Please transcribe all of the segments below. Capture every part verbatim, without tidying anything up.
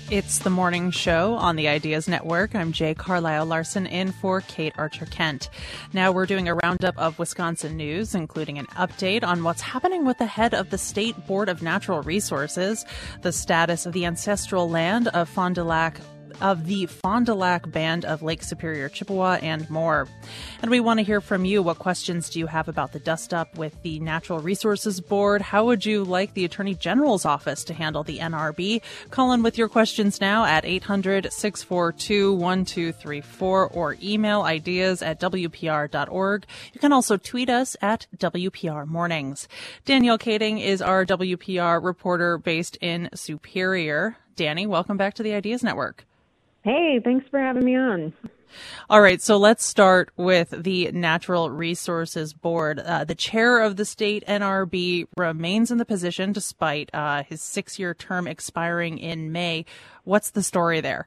It's the morning show on the Ideas Network. I'm Jay Carlisle Larson in for Kate Archer-Kent. Now we're doing a roundup of Wisconsin news, including an update on what's happening with the head of the State Board of Natural Resources, the status of the ancestral land of Fond du Lac of the Fond du Lac Band of Lake Superior, Chippewa, and more. And we want to hear from you. What questions do you have about the dust-up with the Natural Resources Board? How would you like the Attorney General's office to handle the N R B? Call in with your questions now at eight hundred, six four two, one two three four or email ideas at w p r dot org. You can also tweet us at W P R Mornings. Danielle Kading is our W P R reporter based in Superior. Danny, welcome back to the Ideas Network. Hey, thanks for having me on. All right, so let's start with the Natural Resources Board. Uh, the chair of the state N R B remains in the position despite uh, his six-year term expiring in May. What's the story there?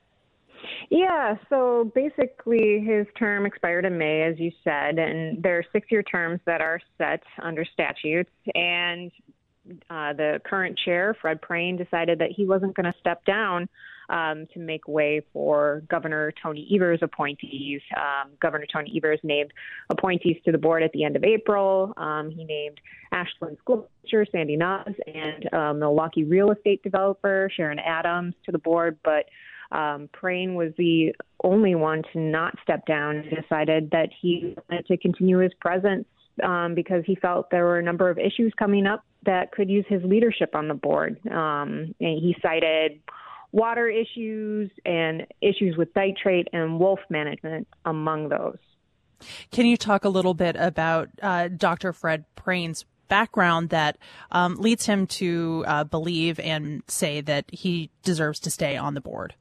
Yeah, so basically his term expired in May, as you said, and there are six-year terms that are set under statutes, and uh, the current chair, Fred Prehn, decided that he wasn't going to step down Um, to make way for Governor Tony Evers' appointees. Um, Governor Tony Evers named appointees to the board at the end of April. Um, he named Ashland school teacher Sandy Nas and um, Milwaukee real estate developer Sharon Adams to the board, but um, Prehn was the only one to not step down and decided that he wanted to continue his presence um, because he felt there were a number of issues coming up that could use his leadership on the board. Um, and he cited water issues and issues with nitrate and wolf management among those. Can you talk a little bit about uh, Doctor Fred Prehn's background that um, leads him to uh, believe and say that he deserves to stay on the board?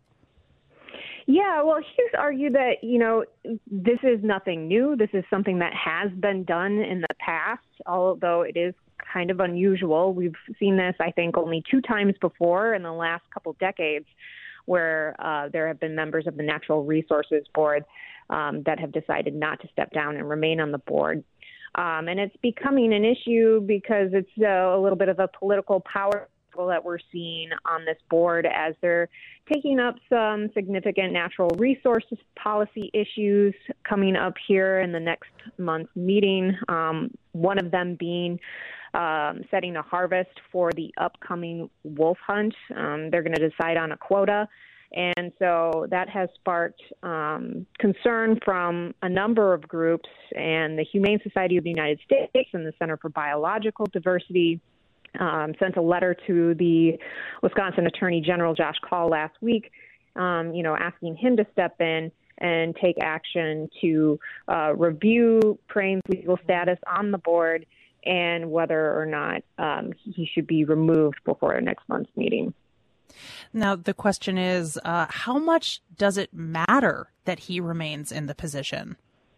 Yeah, well, he's argued that, you know, this is nothing new. This is something that has been done in the past, although it is kind of unusual. We've seen this, I think, only two times before in the last couple decades where uh, there have been members of the Natural Resources Board um, that have decided not to step down and remain on the board. Um, and it's becoming an issue because it's uh, a little bit of a political power that we're seeing on this board as they're taking up some significant natural resources policy issues coming up here in the next month's meeting. Um, one of them being um, setting a harvest for the upcoming wolf hunt. Um, they're going to decide on a quota. And so that has sparked um, concern from a number of groups, and the Humane Society of the United States and the Center for Biological Diversity Um, sent a letter to the Wisconsin Attorney General, Josh Kaul, last week, um, you know, asking him to step in and take action to uh, review Prehn's legal status on the board and whether or not um, he should be removed before next month's meeting. Now, the question is, uh, how much does it matter that he remains in the position?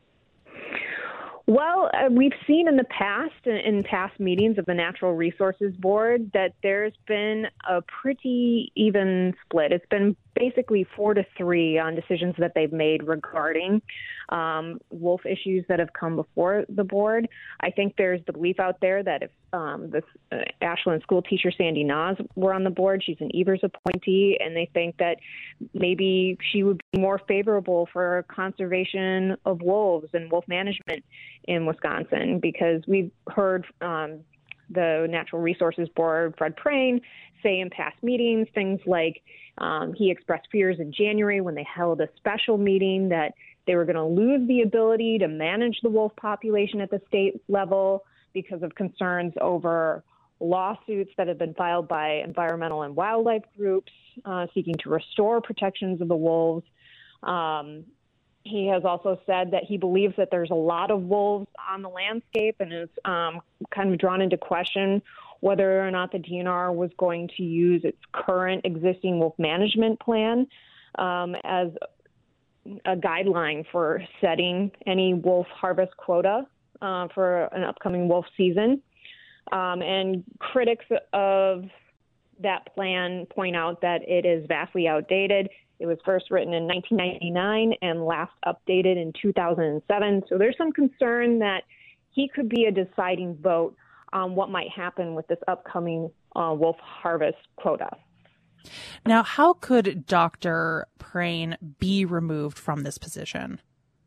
Well, uh, we've seen in the past, in, in past meetings of the Natural Resources Board, that there's been a pretty even split. It's been basically four to three on decisions that they've made regarding um, wolf issues that have come before the board. I think there's the belief out there that if um, this uh, Ashland school teacher Sandy Nas were on the board, she's an Evers appointee, and they think that maybe she would be more favorable for conservation of wolves and wolf management in Wisconsin, because we've heard um, the Natural Resources Board, Fred Prehn, say in past meetings things like um, he expressed fears in January when they held a special meeting that they were going to lose the ability to manage the wolf population at the state level because of concerns over lawsuits that have been filed by environmental and wildlife groups uh, seeking to restore protections of the wolves. Um, He has also said that he believes that there's a lot of wolves on the landscape and is um, kind of drawn into question whether or not the D N R was going to use its current existing wolf management plan um, as a guideline for setting any wolf harvest quota uh, for an upcoming wolf season. Um, and critics of that plan point out that it is vastly outdated. It was first written in nineteen ninety-nine and last updated in two thousand seven. So there's some concern that he could be a deciding vote on what might happen with this upcoming uh, wolf harvest quota. Now, how could Doctor Prane be removed from this position?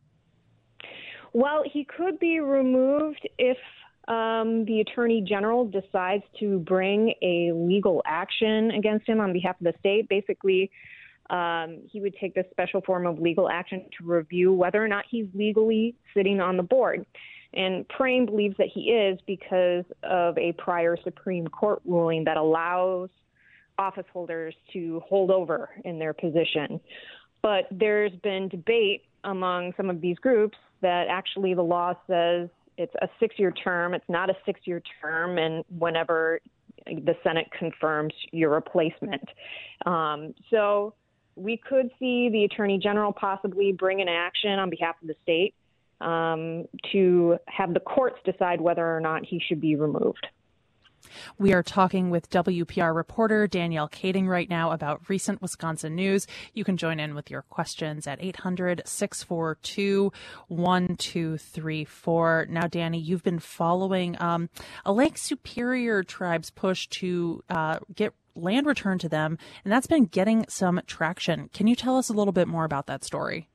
Well, he could be removed if um, the Attorney General decides to bring a legal action against him on behalf of the state. Basically, um, he would take this special form of legal action to review whether or not he's legally sitting on the board. And Prane believes that he is because of a prior Supreme Court ruling that allows office holders to hold over in their position. But there's been debate among some of these groups that actually the law says it's a six-year term. It's not a six-year term, and whenever the Senate confirms your replacement. Um, so we could see the Attorney General possibly bring an action on behalf of the state um, to have the courts decide whether or not he should be removed. We are talking with W P R reporter Danielle Kading right now about recent Wisconsin news. You can join in with your questions at eight hundred, six four two, one two three four. Now, Danny, you've been following um, a Lake Superior tribe's push to uh, get land returned to them, and that's been getting some traction. Can you tell us a little bit more about that story?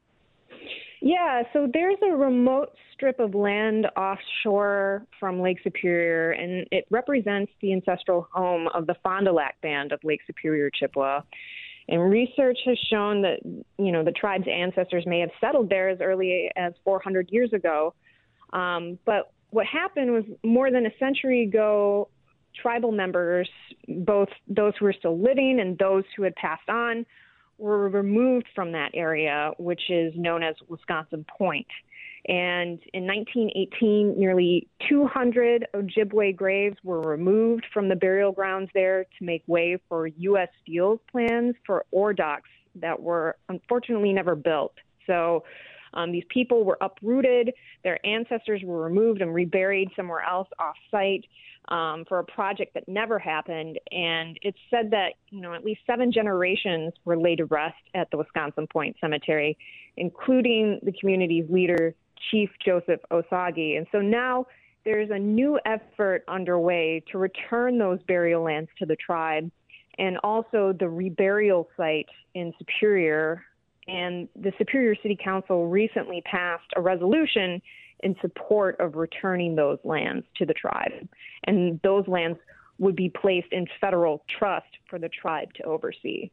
Yeah, so there's a remote strip of land offshore from Lake Superior, and it represents the ancestral home of the Fond du Lac Band of Lake Superior, Chippewa. And research has shown that, you know, the tribe's ancestors may have settled there as early as four hundred years ago. Um, but what happened was more than a century ago, tribal members, both those who were still living and those who had passed on, were removed from that area, which is known as Wisconsin Point. And in nineteen eighteen, nearly two hundred Ojibwe graves were removed from the burial grounds there to make way for U S Steel's plans for ore docks that were unfortunately never built. So um, these people were uprooted, their ancestors were removed and reburied somewhere else off-site um, for a project that never happened. And it's said that, you know, at least seven generations were laid to rest at the Wisconsin Point Cemetery, including the community's leader, Chief Joseph Osagie. And so now there's a new effort underway to return those burial lands to the tribe, and also the reburial site in Superior. And the Superior City Council recently passed a resolution in support of returning those lands to the tribe. And those lands would be placed in federal trust for the tribe to oversee.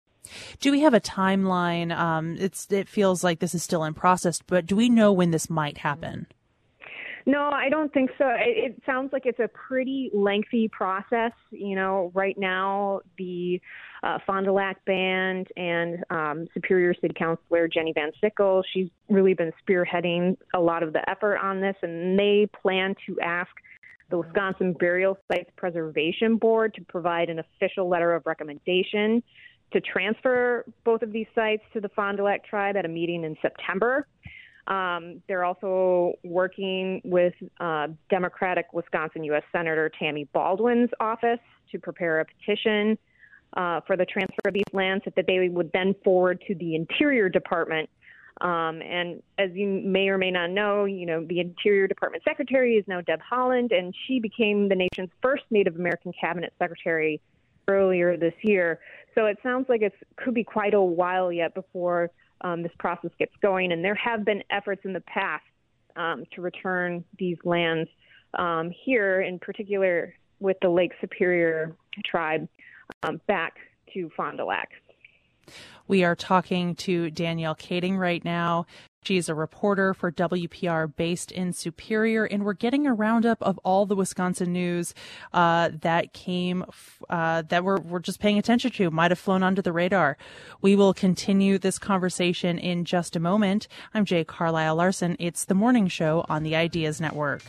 Do we have a timeline? Um, it's, it feels like this is still in process, but do we know when this might happen? No, I don't think so. It, it sounds like it's a pretty lengthy process. You know, right now, the uh, Fond du Lac Band and um, Superior City Councilor Jenny Van Sickle, she's really been spearheading a lot of the effort on this, and they plan to ask the Wisconsin Burial Sites Preservation Board to provide an official letter of recommendation to transfer both of these sites to the Fond du Lac tribe at a meeting in September. Um, they're also working with uh, Democratic Wisconsin U S Senator Tammy Baldwin's office to prepare a petition uh, for the transfer of these lands that they would then forward to the Interior Department. Um, and as you may or may not know, you know, the Interior Department Secretary is now Deb Haaland, and she became the nation's first Native American cabinet secretary earlier this year. So it sounds like it could be quite a while yet before um, this process gets going. And there have been efforts in the past um, to return these lands um, here, in particular with the Lake Superior tribe, um, back to Fond du Lac. We are talking to Danielle Kading right now. She's a reporter for W P R based in Superior, and we're getting a roundup of all the Wisconsin news uh, that came, uh, that we're, we're just paying attention to, might have flown under the radar. We will continue this conversation in just a moment. I'm Jay Carlisle Larson. It's the morning show on the Ideas Network.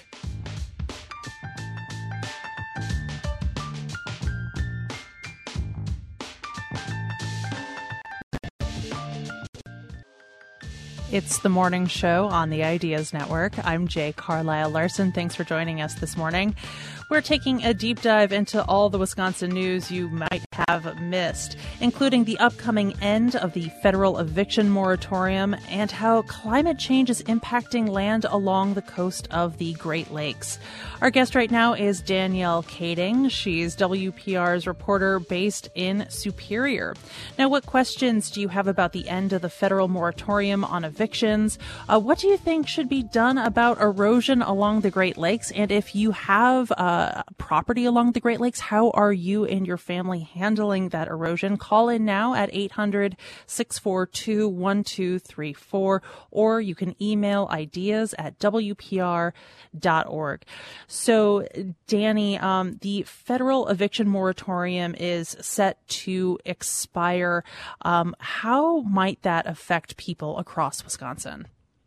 It's the morning show on the Ideas Network. I'm Jay Carlisle Larson. Thanks for joining us this morning. We're taking a deep dive into all the Wisconsin news you might have missed, including the upcoming end of the federal eviction moratorium and how climate change is impacting land along the coast of the Great Lakes. Our guest right now is Danielle Kading. She's W P R's reporter based in Superior. Now, what questions do you have about the end of the federal moratorium on evictions? Uh, what do you think should be done about erosion along the Great Lakes? And if you have uh, property along the Great Lakes, how are you and your family handling that erosion? Call in now at eight hundred, six four two, one two three four, or you can email ideas at w p r dot org. So, Danny, um, the federal eviction moratorium is set to expire. Um, how might that affect people across Wisconsin?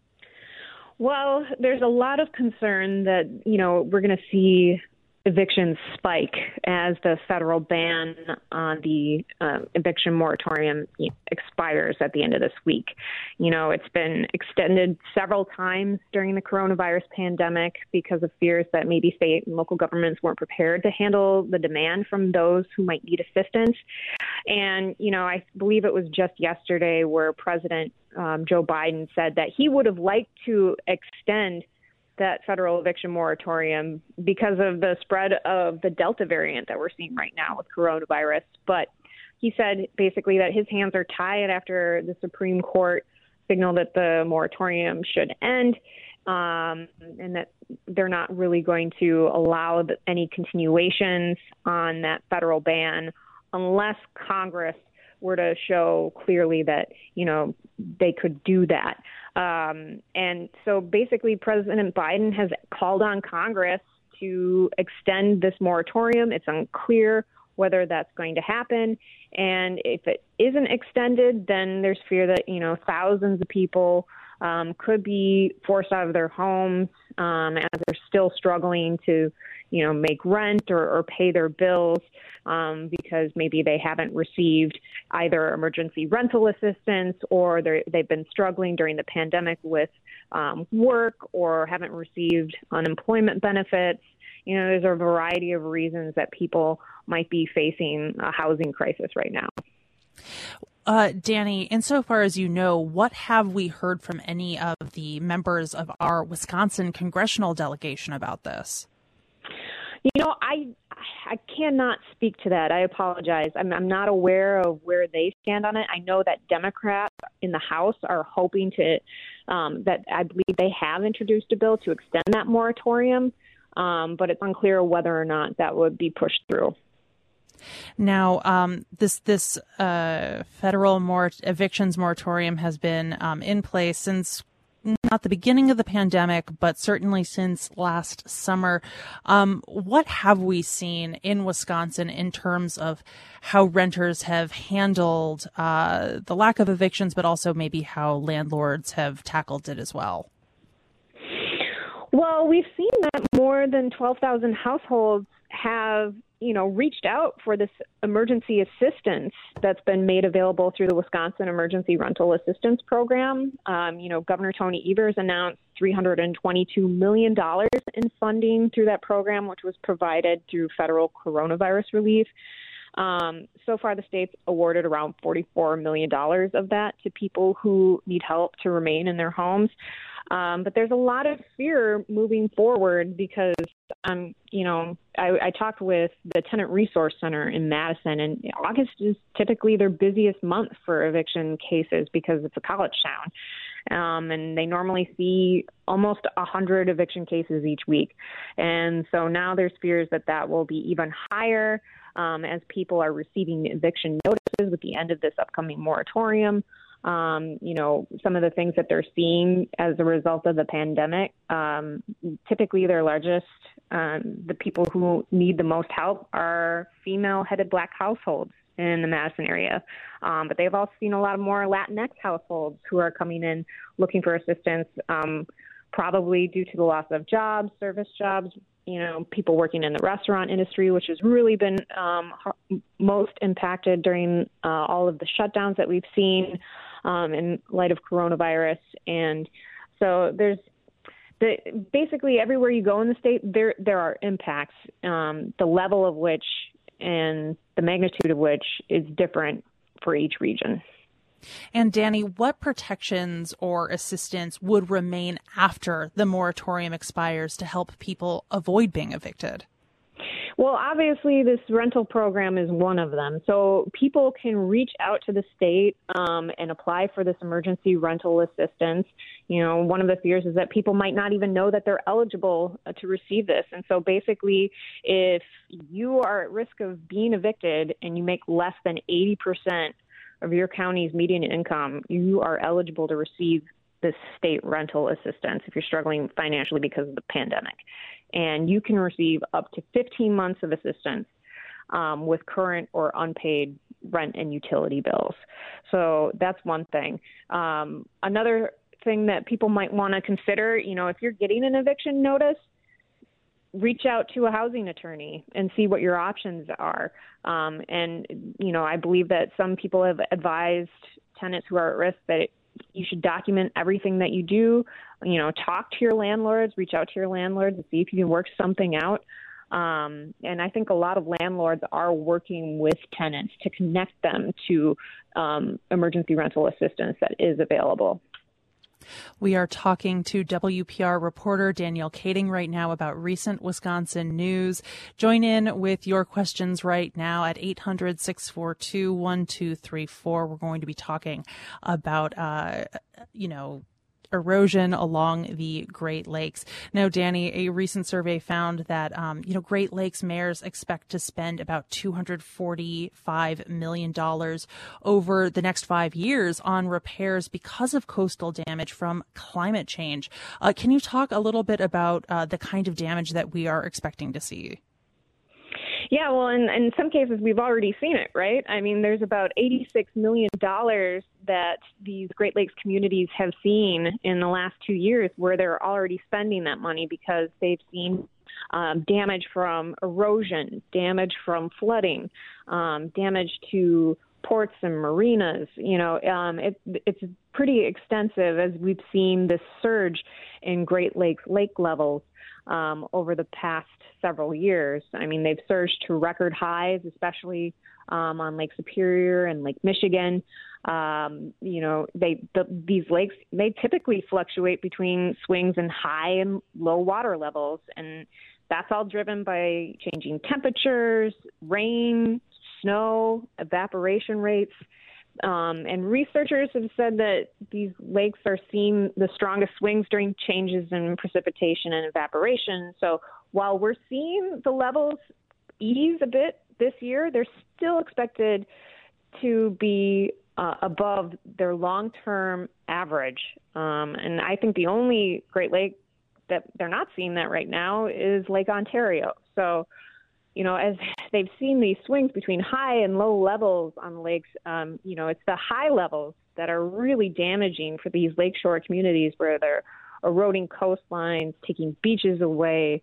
Well, there's a lot of concern that, you know, we're going to see evictions spike as the federal ban on the uh, eviction moratorium expires at the end of this week. You know, it's been extended several times during the coronavirus pandemic because of fears that maybe state and local governments weren't prepared to handle the demand from those who might need assistance. And, you know, I believe it was just yesterday where President um, Joe Biden said that he would have liked to extend that federal eviction moratorium because of the spread of the Delta variant that we're seeing right now with coronavirus. But he said basically that his hands are tied after the Supreme Court signaled that the moratorium should end, um, and that they're not really going to allow any continuations on that federal ban unless Congress were to show clearly that, you know, they could do that. Um, and so basically President Biden has called on Congress to extend this moratorium. It's unclear whether that's going to happen. And if it isn't extended, then there's fear that, you know, thousands of people um, could be forced out of their homes um, as they're still struggling to, you know, make rent or, or pay their bills um, because maybe they haven't received either emergency rental assistance or they've been struggling during the pandemic with um, work or haven't received unemployment benefits. You know, there's a variety of reasons that people might be facing a housing crisis right now. Uh, Danny, insofar as you know, what have we heard from any of the members of our Wisconsin congressional delegation about this? You know, I I cannot speak to that. I apologize. I'm, I'm not aware of where they stand on it. I know that Democrats in the House are hoping to, um, that I believe they have introduced a bill to extend that moratorium, um, but it's unclear whether or not that would be pushed through. Now, um, this this uh, federal mor- evictions moratorium has been um, in place since not the beginning of the pandemic, but certainly since last summer. Um, what have we seen in Wisconsin in terms of how renters have handled uh, the lack of evictions, but also maybe how landlords have tackled it as well? Well, we've seen that more than twelve thousand households have, you know, reached out for this emergency assistance that's been made available through the Wisconsin Emergency Rental Assistance Program. Um, you know, Governor Tony Evers announced three hundred twenty-two million dollars in funding through that program, which was provided through federal coronavirus relief. Um, so far, the state's awarded around forty-four million dollars of that to people who need help to remain in their homes. Um, but there's a lot of fear moving forward because, um, you know, I, I talked with the Tenant Resource Center in Madison, and August is typically their busiest month for eviction cases because it's a college town. Um, and they normally see almost one hundred eviction cases each week. And so now there's fears that that will be even higher um, as people are receiving eviction notices with the end of this upcoming moratorium. Um, you know, some of the things that they're seeing as a result of the pandemic, um, typically their largest, um, the people who need the most help are female-headed Black households in the Madison area. Um, but they've also seen a lot of more Latinx households who are coming in looking for assistance, um, probably due to the loss of jobs, service jobs, you know, people working in the restaurant industry, which has really been um, most impacted during uh, all of the shutdowns that we've seen um, in light of coronavirus. And so there's the, basically everywhere you go in the state, there there are impacts. Um, the level of which and the magnitude of which is different for each region. And Danny, what protections or assistance would remain after the moratorium expires to help people avoid being evicted? Well, obviously, this rental program is one of them. So people can reach out to the state um, and apply for this emergency rental assistance. You know, one of the fears is that people might not even know that they're eligible uh, to receive this. And so basically, if you are at risk of being evicted and you make less than eighty percent of your county's median income, you are eligible to receive this state rental assistance if you're struggling financially because of the pandemic. And you can receive up to fifteen months of assistance um, with current or unpaid rent and utility bills. So that's one thing. Um, another thing that people might want to consider, you know, if you're getting an eviction notice, reach out to a housing attorney and see what your options are. Um, and, you know, I believe that some people have advised tenants who are at risk that it, you should document everything that you do, you know, talk to your landlords, reach out to your landlords and see if you can work something out. Um, and I think a lot of landlords are working with tenants to connect them to um, emergency rental assistance that is available. We are talking to W P R reporter Danielle Kading right now about recent Wisconsin news. Join in with your questions right now at eight hundred, six four two, one two three four. We're going to be talking about, uh, you know, erosion along the Great Lakes. Now, Danny, a recent survey found that, um, you know, Great Lakes mayors expect to spend about two hundred forty-five million dollars over the next five years on repairs because of coastal damage from climate change. Uh, can you talk a little bit about uh, the kind of damage that we are expecting to see? Yeah, well, in, in some cases, we've already seen it, right? I mean, there's about eighty-six million dollars that these Great Lakes communities have seen in the last two years where they're already spending that money because they've seen um, damage from erosion, damage from flooding, um, damage to ports and marinas. You know, um, it, it's pretty extensive as we've seen this surge in Great Lakes lake levels um, over the past several years. I mean, they've surged to record highs, especially um, on Lake Superior and Lake Michigan. Um, you know, they the, these lakes, they typically fluctuate between swings in high and low water levels, and that's all driven by changing temperatures, rain, snow, evaporation rates. Um, and researchers have said that these lakes are seeing the strongest swings during changes in precipitation and evaporation. So while we're seeing the levels ease a bit this year, they're still expected to be uh, above their long-term average. Um, and I think the only Great Lake that they're not seeing that right now is Lake Ontario. So, you know, as they've seen these swings between high and low levels on the lakes, um, you know, it's the high levels that are really damaging for these lakeshore communities where they're eroding coastlines, taking beaches away,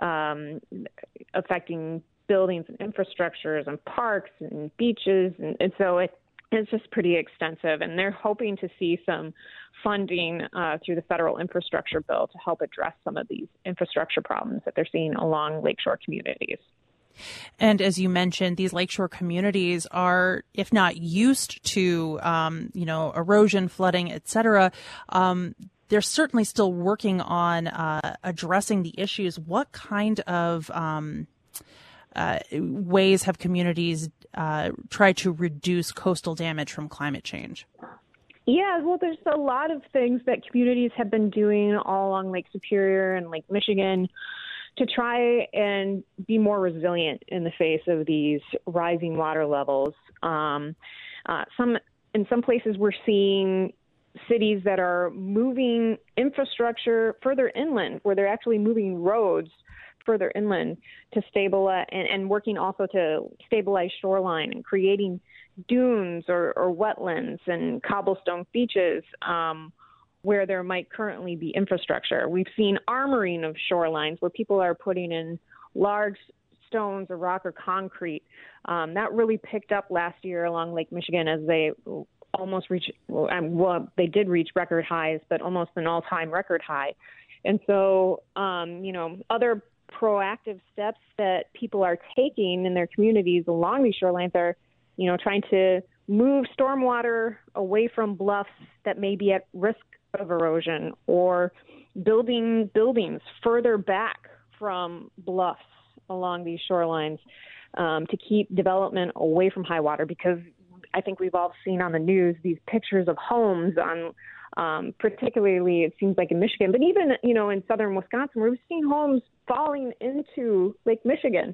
um, affecting buildings and infrastructures and parks and beaches. And, and so it, it's just pretty extensive. And they're hoping to see some funding uh, through the federal infrastructure bill to help address some of these infrastructure problems that they're seeing along lakeshore communities. And as you mentioned, these lakeshore communities are, if not used to, um, you know, erosion, flooding, et cetera, um, they're certainly still working on uh, addressing the issues. What kind of um, uh, ways have communities uh, tried to reduce coastal damage from climate change? Yeah, well, there's a lot of things that communities have been doing all along Lake Superior and Lake Michigan to try and be more resilient in the face of these rising water levels. Um, uh, some in some places we're seeing cities that are moving infrastructure further inland, where they're actually moving roads further inland to stabilize and, and working also to stabilize shoreline and creating dunes or, or wetlands and cobblestone beaches um, where there might currently be infrastructure. We've seen armoring of shorelines where people are putting in large stones or rock or concrete. Um, that really picked up last year along Lake Michigan as they almost reached, well, well, they did reach record highs, but almost an all-time record high. And so, um, you know, other proactive steps that people are taking in their communities along these shorelines are, you know, trying to move stormwater away from bluffs that may be at risk of erosion, or building buildings further back from bluffs along these shorelines um, to keep development away from high water, because I think we've all seen on the news these pictures of homes on, um, particularly it seems like in Michigan, but even, you know, in southern Wisconsin, we've seen homes falling into Lake Michigan.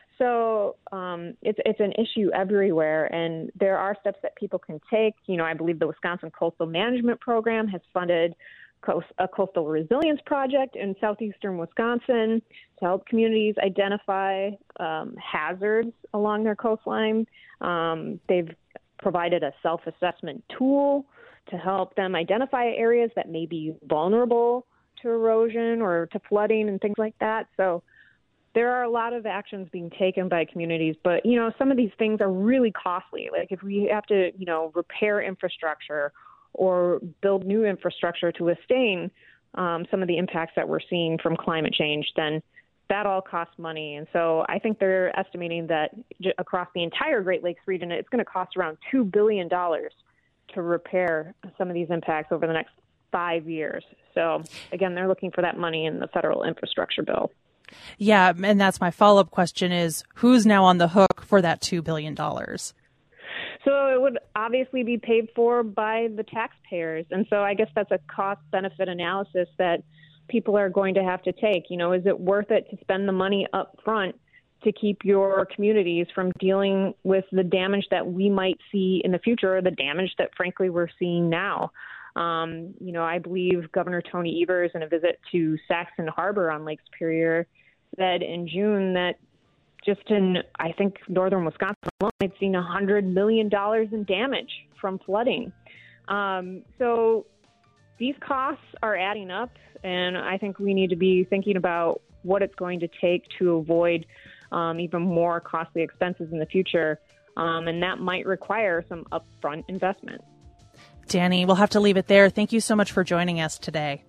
So um, it's it's an issue everywhere, and there are steps that people can take. You know, I believe the Wisconsin Coastal Management Program has funded coast, a coastal resilience project in southeastern Wisconsin to help communities identify um, hazards along their coastline. Um, they've provided a self-assessment tool to help them identify areas that may be vulnerable to erosion or to flooding and things like that. So there are a lot of actions being taken by communities, but, you know, some of these things are really costly. Like if we have to, you know, repair infrastructure or build new infrastructure to withstand um, some of the impacts that we're seeing from climate change, then that all costs money. And so I think they're estimating that j- across the entire Great Lakes region, it's going to cost around two billion dollars to repair some of these impacts over the next five years. So, again, they're looking for that money in the federal infrastructure bill. Yeah, and that's my follow-up question is, who's now on the hook for that two billion dollars? So it would obviously be paid for by the taxpayers. And so I guess that's a cost-benefit analysis that people are going to have to take. You know, is it worth it to spend the money up front to keep your communities from dealing with the damage that we might see in the future, or the damage that, frankly, we're seeing now? Um, you know, I believe Governor Tony Evers, in a visit to Saxon Harbor on Lake Superior, said in June that just in, I think, northern Wisconsin alone, they'd seen one hundred million dollars in damage from flooding. Um, so these costs are adding up, and I think we need to be thinking about what it's going to take to avoid um, even more costly expenses in the future, um, and that might require some upfront investment. Danny, we'll have to leave it there. Thank you so much for joining us today.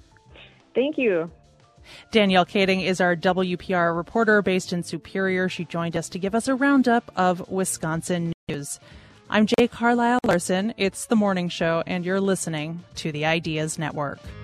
Thank you. Danielle Kading is our W P R reporter based in Superior. She joined us to give us a roundup of Wisconsin news. I'm Jay Carlisle Larson. It's The Morning Show, and you're listening to the Ideas Network.